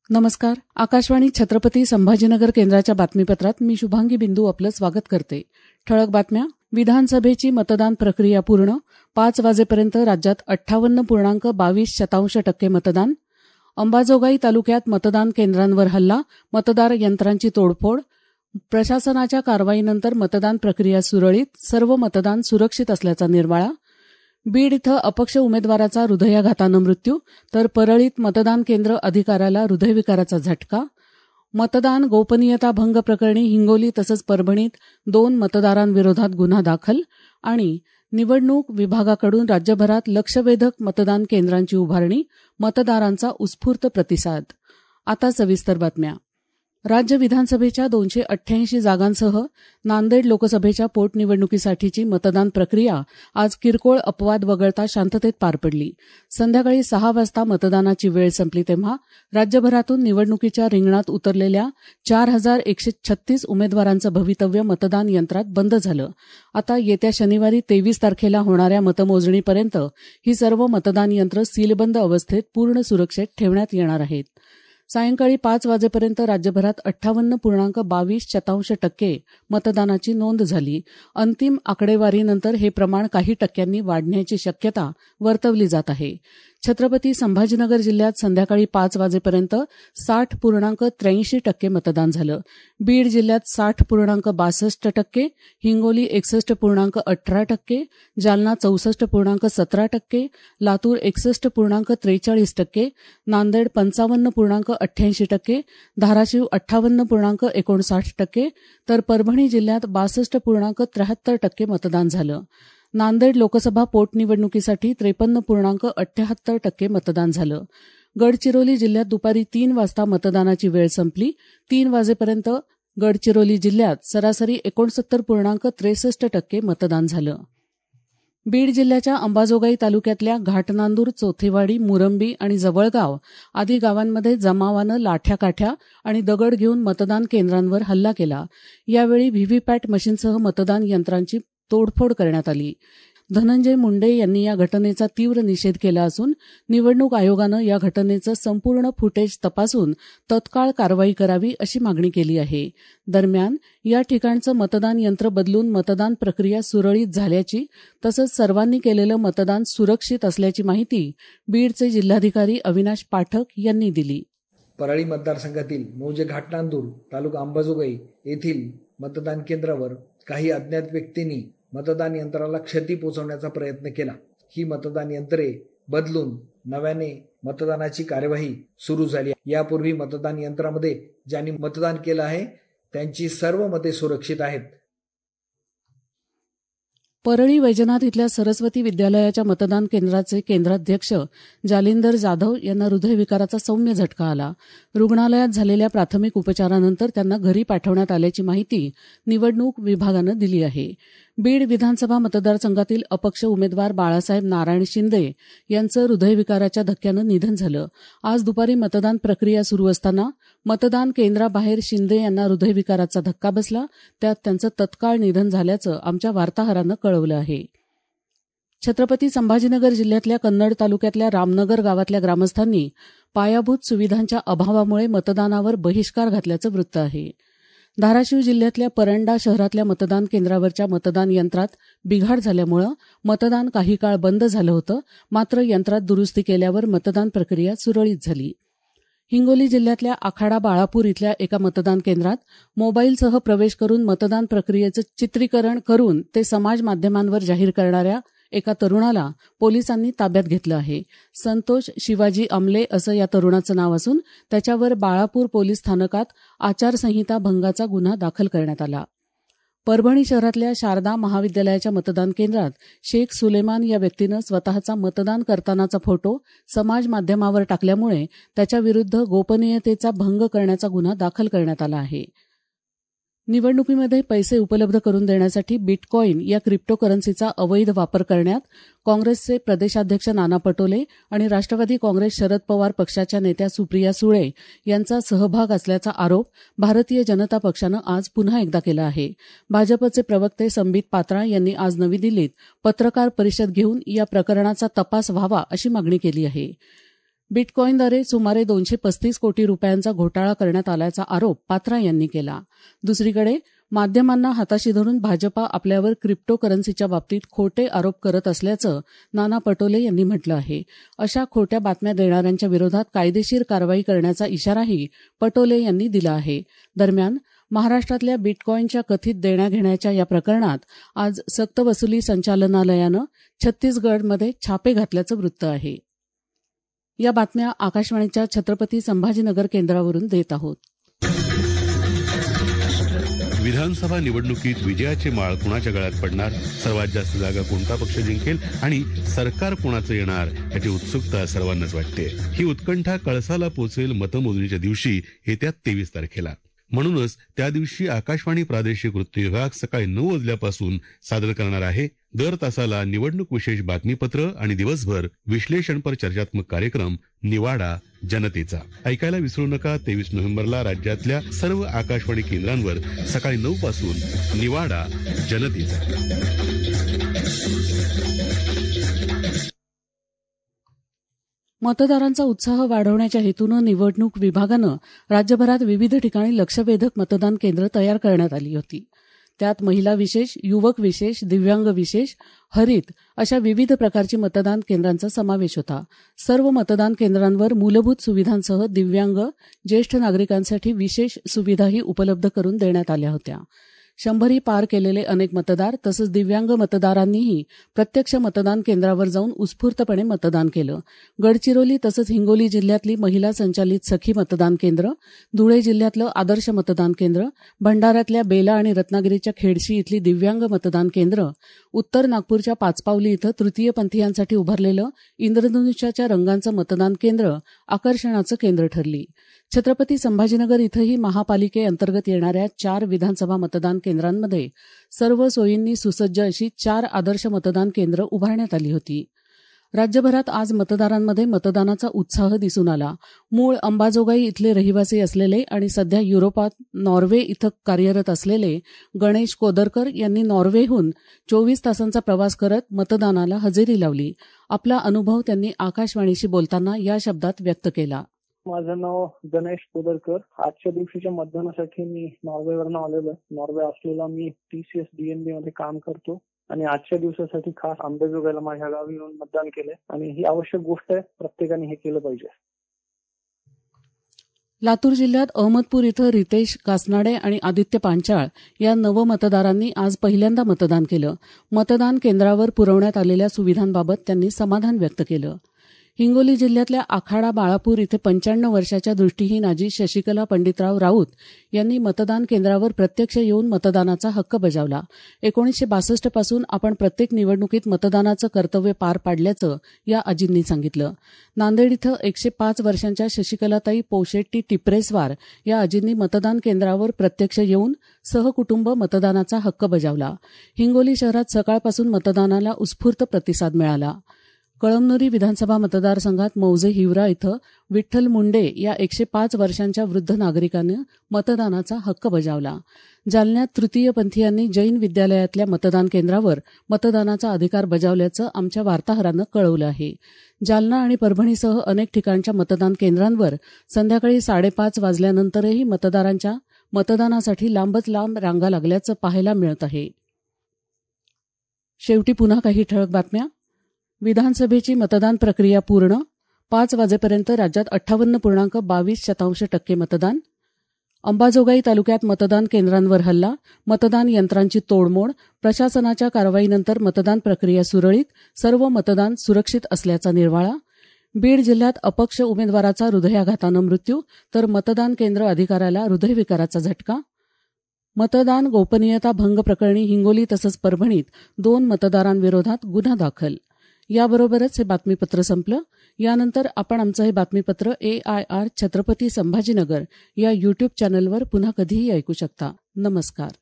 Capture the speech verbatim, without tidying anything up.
नमस्कार. आकाशवाणी छत्रपती संभाजीनगर केंद्राच्या बातमीपत्रात मी शुभांगी बिंदू आपलं स्वागत करते. ठळक बातम्या. विधानसभेची मतदान प्रक्रिया पूर्ण. पाच वाजेपर्यंत राज्यात अठ्ठावन्न पूर्णांक बावीस शतांश टक्के मतदान. अंबाजोगाई तालुक्यात मतदान केंद्रांवर हल्ला, मतदार यंत्रांची तोडफोड. प्रशासनाच्या कारवाईनंतर मतदान प्रक्रिया सुरळीत, सर्व मतदान सुरक्षित असल्याचा निर्वाळा. बीड इथं अपक्ष उमेदवाराचा हृदयाघातानं मृत्यू, तर परळीत मतदान केंद्र अधिकाऱ्याला हृदयविकाराचा झटका. मतदान गोपनीयता भंग प्रकरणी हिंगोली तसंच परभणीत दोन मतदारांविरोधात गुन्हा दाखल. आणि निवडणूक विभागाकडून राज्यभरात लक्षवेधक मतदान केंद्रांची उभारणी, मतदारांचा उत्स्फूर्त प्रतिसाद. आता सविस्तर बातम्या. राज्य विधानसभेच्या दोनशे अठ्ठ्याऐंशी जागांसह नांदेड लोकसभेच्या पोटनिवडणुकीसाठीची मतदान प्रक्रिया आज किरकोळ अपवाद वगळता शांततेत पार पडली. संध्याकाळी सहा वाजता मतदानाची वेळ संपली तेव्हा राज्यभरातून निवडणुकीच्या रिंगणात उतरलेल्या चार हजार एकशे छत्तीस उमेदवारांचं भवितव्य मतदान यंत्रात बंद झालं. आता येत्या शनिवारी तेवीस तारखेला होणाऱ्या मतमोजणीपर्यंत ही सर्व मतदान यंत्र सीलबंद अवस्थेत पूर्ण सुरक्षेत ठेवण्यात येणार आहेत. सायंकाळी पाच वाजेपर्यंत राज्यभरात अठ्ठावन्न पूर्णांक बावीस शतांश टक्के मतदानाची नोंद झाली. अंतिम आकडेवारीनंतर हे प्रमाण काही टक्क्यांनी वाढण्याची शक्यता वर्तवली जात आहे. छत्रपती संभाजीनगर जिल्ह्यात संध्याकाळी पाच वाजेपर्यंत साठ पूर्णांक त्र्याऐंशी टक्के मतदान झालं. बीड जिल्ह्यात साठ पूर्णांक बासष्ट टक्के, हिंगोली एकसष्ट पूर्णांक अठरा टक्के, जालना चौसष्ट पूर्णांक सतरा टक्के, लातूर एकसष्ट पूर्णांक त्रेचाळीस टक्के, नांदेड पंचावन्न पूर्णांक अठ्ठ्याऐंशी टक्के, धाराशिव अठ्ठावन्न पूर्णांक एकोणसाठ टक्के, तर परभणी जिल्ह्यात बासष्ट पूर्णांक त्र्याहत्तर टक्के मतदान झालं. नांदेड लोकसभा पोटनिवडणुकीसाठी त्रेपन्न पूर्णांक अठ्ठ्याहत्तर टक्के मतदान झालं. गडचिरोली जिल्ह्यात दुपारी तीन वाजता मतदानाची वेळ संपली. तीन वाजेपर्यंत गडचिरोली जिल्ह्यात सरासरी एकोणसत्तर पूर्णांक त्रेसष्ट टक्के मतदान झालं. बीड जिल्ह्याच्या अंबाजोगाई तालुक्यातल्या घाटनांदूर, चोथेवाडी, मुरंबी आणि जवळगाव आदी गावांमध्ये जमावानं लाठ्याकाठ्या आणि दगड घेऊन मतदान केंद्रांवर हल्ला केला. यावेळी व्हीव्हीपॅट मशीनसह मतदान यंत्रांची तोडफोड करण्यात आली. धनंजय मुंडे यांनी या घटनेचा तीव्र निषेध केला असून निवडणूक आयोगानं या घटनेचं संपूर्ण फुटेज तपासून तत्काळ कारवाई करावी अशी मागणी केली आहे. दरम्यान या ठिकाणचं मतदान यंत्र बदलून मतदान प्रक्रिया सुरळीत झाल्याची तसंच सर्वांनी केलेलं मतदान सुरक्षित असल्याची माहिती बीडचे जिल्हाधिकारी अविनाश पाठक यांनी दिली. परळी मतदारसंघातील मौजे घाटनांदूर, तालुका अंबाजोगाई येथील मतदान केंद्रावर काही अज्ञात व्यक्तींनी मतदान यंत्राला क्षती पोहोचवण्याचा प्रयत्न केला. ही मतदान यंत्रे बदलून नव्याने मतदानाची कार्यवाही सुरू झाली. यापूर्वी मतदान यंत्रामध्ये ज्यांनी मतदान केलं आहे त्यांची सर्व मते सुरक्षित आहेत. परळी वैजनाथ इथल्या सरस्वती विद्यालयाच्या मतदान केंद्राचे केंद्राध्यक्ष जालिंदर जाधव यांना हृदयविकाराचा सौम्य झटका आला. रुग्णालयात झालेल्या प्राथमिक उपचारानंतर त्यांना घरी पाठवण्यात आल्याची माहिती निवडणूक विभागानं दिली आहे. बीड विधानसभा मतदारसंघातील अपक्ष उमेदवार बाळासाहेब नारायण शिंदे यांचं हृदयविकाराच्या धक्क्यानं निधन झालं. आज दुपारी मतदान प्रक्रिया सुरू असताना मतदान केंद्राबाहेर शिंदे यांना हृदयविकाराचा धक्का बसला. त्यात त्यांचं तत्काळ निधन झाल्याचं आमच्या वार्ताहरानं कळवलं आहे. छत्रपती संभाजीनगर जिल्ह्यातल्या कन्नड तालुक्यातल्या रामनगर गावातल्या ग्रामस्थांनी पायाभूत सुविधांच्या अभावामुळे मतदानावर बहिष्कार घातल्याचं वृत्त आहे. धाराशिव जिल्ह्यातल्या परंडा शहरातल्या मतदान केंद्रावरच्या मतदान यंत्रात बिघाड झाल्यामुळे मतदान काही काळ बंद झालं होतं. मात्र यंत्रात दुरुस्ती केल्यावर मतदान प्रक्रिया सुरळीत झाली. हिंगोली जिल्ह्यातल्या आखाडा बाळापूर इथल्या एका मतदान केंद्रात मोबाईलसह प्रवेश करून मतदान प्रक्रियेचं चित्रीकरण करून ते समाज माध्यमांवर जाहीर करणाऱ्या एका तरुणाला पोलिसांनी ताब्यात घेतलं आहे. संतोष शिवाजी अमले असं या तरुणाचं नाव असून त्याच्यावर बाळापूर पोलीस स्थानकात आचारसंहिता भंगाचा गुन्हा दाखल करण्यात आला. परभणी शहरातल्या शारदा महाविद्यालयाच्या मतदान केंद्रात शेख सुलेमान या व्यक्तीनं स्वतःचा मतदान करतानाचा फोटो समाज माध्यमावर टाकल्यामुळे त्याच्याविरुद्ध गोपनीयतेचा भंग करण्याचा गुन्हा दाखल करण्यात आला आहे. निवडणुकीमध्ये पैसे उपलब्ध करून देण्यासाठी बिटकॉईन या क्रिप्टोकरन्सीचा अवैध वापर करण्यात काँग्रेसचे प्रदेशाध्यक्ष नाना पटोले आणि राष्ट्रवादी काँग्रेस शरद पवार पक्षाच्या नेत्या सुप्रिया सुळे यांचा सहभाग असल्याचा आरोप भारतीय जनता पक्षानं आज पुन्हा एकदा केला आहे. भाजपचे प्रवक्ते संबित पात्रा यांनी आज नवी दिल्लीत पत्रकार परिषद घेऊन या प्रकरणाचा तपास व्हावा अशी मागणी केली आहे. बिटकॉईनद्वारे सुमारे दोनशे पस्तीस कोटी रुपयांचा घोटाळा करण्यात आल्याचा आरोप पात्रा यांनी केला. दुसरीकडे माध्यमांना हाताशी धरून भाजपा आपल्यावर क्रिप्टो करन्सीच्या बाबतीत खोटे आरोप करत असल्याचं नाना पटोले यांनी म्हटलं आहे. अशा खोट्या बातम्या देणाऱ्यांच्या विरोधात कायदेशीर कारवाई करण्याचा इशाराही पटोले यांनी दिला आहे. दरम्यान महाराष्ट्रातल्या बिटकॉईनच्या कथित देण्याघेण्याच्या या प्रकरणात आज सक्तवसुली संचालनालयानं छत्तीसगडमध्ये छापे घातल्याचं वृत्त आहे. या बातम्या आकाशवाणीच्या छत्रपती संभाजीनगर केंद्रावरून देत आहोत. विधानसभा निवडणुकीत विजयाचे माळ कुणाच्या गळ्यात पडणार, सर्वात जास्त जागा कोणता पक्ष जिंकेल आणि सरकार कोणाचं येणार याची उत्सुकता सर्वांनाच वाटते. ही उत्कंठा कळसाला पोचेल मतमोजणीच्या दिवशी येत्या तेवीस तारखेला. म्हणूनच त्या दिवशी आकाशवाणी प्रादेशिक वृत्त विभाग सकाळी नऊ वाजल्यापासून सादर करणार आहे दर तासाला निवडणूक विशेष बातमीपत्र आणि दिवसभर विश्लेषणपर चर्चात्मक कार्यक्रम निवाडा जनतेचा. ऐकायला विसरू नका. तेवीस नोव्हेंबरला राज्यातल्या सर्व आकाशवाणी केंद्रांवर सकाळी नऊ पासून निवाडा जनतेचा. मतदारांचा उत्साह वाढवण्याच्या हेतूनं निवडणूक विभागानं राज्यभरात विविध ठिकाणी लक्षवेधक मतदान केंद्र तयार करण्यात आली होती. त्यात महिला विशेष, युवक विशेष, दिव्यांग विशेष, हरित अशा विविध प्रकारची मतदान केंद्रांचा समावेश होता. सर्व मतदान केंद्रांवर मूलभूत सुविधांसह दिव्यांग, ज्येष्ठ नागरिकांसाठी विशेष सुविधाही उपलब्ध करून देण्यात आल्या होत्या. शंभरी पार केलेले अनेक मतदार तसंच दिव्यांग मतदारांनीही प्रत्यक्ष मतदान केंद्रावर जाऊन उत्स्फूर्तपणे मतदान केलं. गडचिरोली तसंच हिंगोली जिल्ह्यातली महिला संचालित सखी मतदान केंद्र, धुळे जिल्ह्यातलं आदर्श मतदान केंद्र, भंडाऱ्यातल्या बेला आणि रत्नागिरीच्या खेडशी इथली दिव्यांग मतदान केंद्र, उत्तर नागपूरच्या पाचपावली इथं तृतीयपंथीयांसाठी उभारलेलं इंद्रधनुष्याच्या रंगांचं मतदान केंद्र आकर्षणाचं केंद्र ठरली. छत्रपती संभाजीनगर इथंही महापालिकेअंतर्गत येणाऱ्या चार विधानसभा मतदान केंद्रांमध्ये सर्व सोयींनी सुसज्ज अशी चार आदर्श मतदान केंद्र उभारण्यात आली होती. राज्यभरात आज मतदारांमध्ये मतदानाचा उत्साह दिसून आला. मूळ अंबाजोगाई इथले रहिवासी असलेले आणि सध्या युरोपात नॉर्वे इथं कार्यरत असलेले गणेश कोदरकर यांनी नॉर्वेहून चोवीस तासांचा प्रवास करत मतदानाला हजेरी लावली. आपला अनुभव त्यांनी आकाशवाणीशी बोलताना या शब्दात व्यक्त केला. माझं नाव गणेश कोदरकर. आजच्या दिवशीच्या मतदानासाठी मी नॉर्वेवरून आलेलो आहे. नॉर्वे असलेला मी टीसीएस डीएनबी मध्ये काम करतो आणि आजच्या दिवसासाठी खास अंबाजोगाईला माझ्या गावी येऊन मतदान केलंय आणि ही आवश्यक गोष्ट आहे. प्रत्येकाने हे केलं पाहिजे. लातूर जिल्ह्यात अहमदपूर इथं रितेश कासनाडे आणि आदित्य पांचाळ या नवमतदारांनी आज पहिल्यांदा मतदान केलं. मतदान केंद्रावर पुरवण्यात आलेल्या सुविधांबाबत त्यांनी समाधान व्यक्त केलं. हिंगोली जिल्ह्यातल्या आखाडा बाळापूर इथे पंच्याण्णव वर्षाच्या दृष्टीहीन आजी शशिकला पंडितराव राऊत यांनी मतदान केंद्रावर प्रत्यक्ष येऊन मतदानाचा हक्क बजावला. एकोणीसशे बासष्ट पासून आपण प्रत्येक निवडणुकीत मतदानाचं कर्तव्य पार पाडल्याचं या आजींनी सांगितलं. नांदेड इथं एकशे पाच वर्षांच्या शशिकलाताई पोशेट्टी टिपरेस्वार या आजींनी मतदान केंद्रावर प्रत्यक्ष येऊन सहकुटुंब मतदानाचा हक्क बजावला. हिंगोली शहरात सकाळपासून मतदानाला उत्स्फूर्त प्रतिसाद मिळाला. कळमनुरी विधानसभा मतदारसंघात मौजे हिवरा इथं विठ्ठल मुंडे या एकशे पाच वर्षांच्या वृद्ध नागरिकानं मतदानाचा हक्क बजावला. जालन्यात तृतीयपंथीयांनी जैन विद्यालयातल्या मतदान केंद्रावर मतदानाचा अधिकार बजावल्याचं आमच्या वार्ताहरानं कळवलं आहे. जालना आणि परभणीसह अनेक ठिकाणच्या मतदान केंद्रांवर संध्याकाळी साडेपाच वाजल्यानंतरही मतदारांच्या मतदानासाठी लांबच लांब रांगा लागल्याचं पाहायला मिळत आहे. शेवटी पुन्हा काही ठळक बातम्या. विधानसभेची मतदान प्रक्रिया पूर्ण. पाच वाजेपर्यंत राज्यात अठ्ठावन्न पूर्णांक बावीस शतांश टक्के मतदान. अंबाजोगाई तालुक्यात मतदान केंद्रांवर हल्ला, मतदान यंत्रांची तोडमोड, प्रशासनाच्या कारवाईनंतर मतदान प्रक्रिया सुरळीत, सर्व मतदान सुरक्षित असल्याचा निर्वाळा. बीड जिल्ह्यात अपक्ष उमेदवाराचा हृदयाघातानं मृत्यू तर मतदान केंद्र अधिकाऱ्याला हृदयविकाराचा झटका. मतदान गोपनीयता भंग प्रकरणी हिंगोली तसंच परभणीत दोन मतदारांविरोधात गुन्हा दाखल. याबरोबरच हे बातमीपत्र संपलं. यानंतर आपण आमचं हे बातमीपत्र A I R Chhatrapati Sambhajinagar या युट्यूब चॅनलवर पुन्हा कधीही ऐकू शकता. नमस्कार.